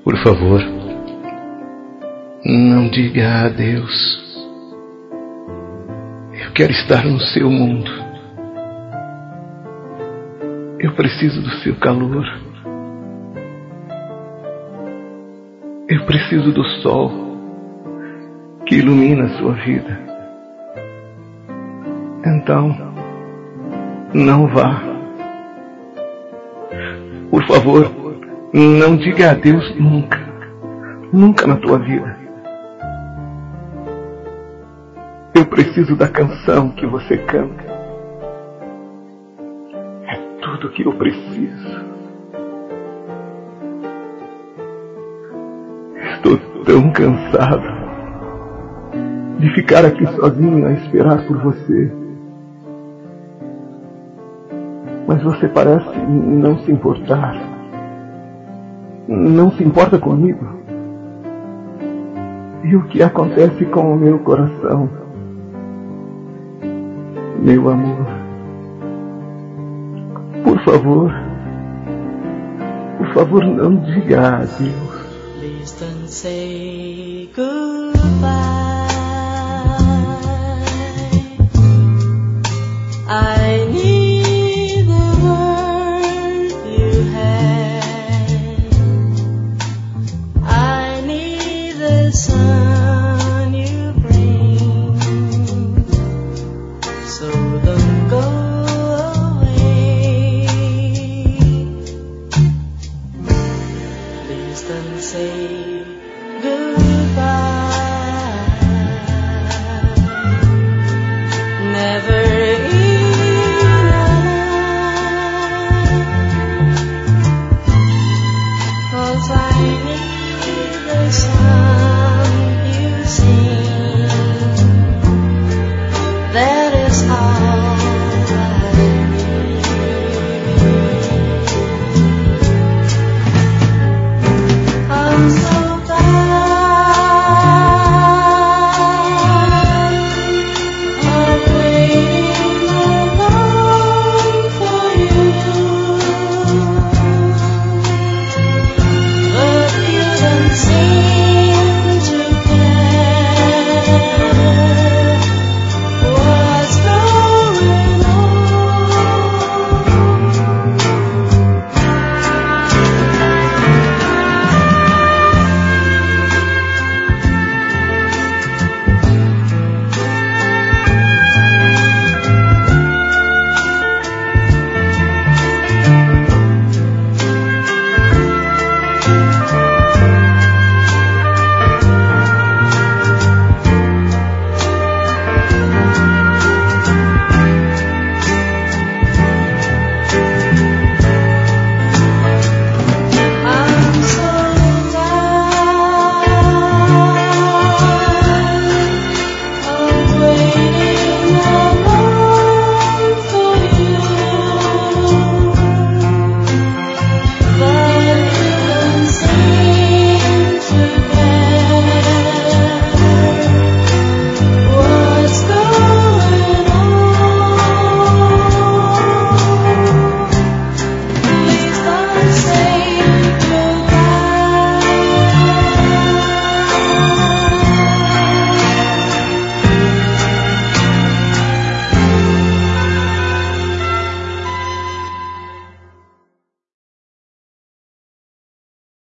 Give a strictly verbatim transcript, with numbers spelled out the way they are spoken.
Por favor, não diga adeus. Eu quero estar no seu mundo. Eu preciso do seu calor. Eu preciso do sol que ilumina a sua vida. Então, não vá. Por favor, não diga adeus nunca. Nunca na tua vida. Eu preciso da canção que você canta. É tudo que eu preciso. Estou tão cansado de ficar aqui sozinho a esperar por você. Mas você parece não se importar. Não se importa comigo. E o que acontece com o meu coração? Meu amor, por favor, por favor, não diga adeus. Please don't say goodbye. I need the word you had. I need the sun you bring. So don't go away. Please don't say goodbye. Never in a life, 'cause I need the sun.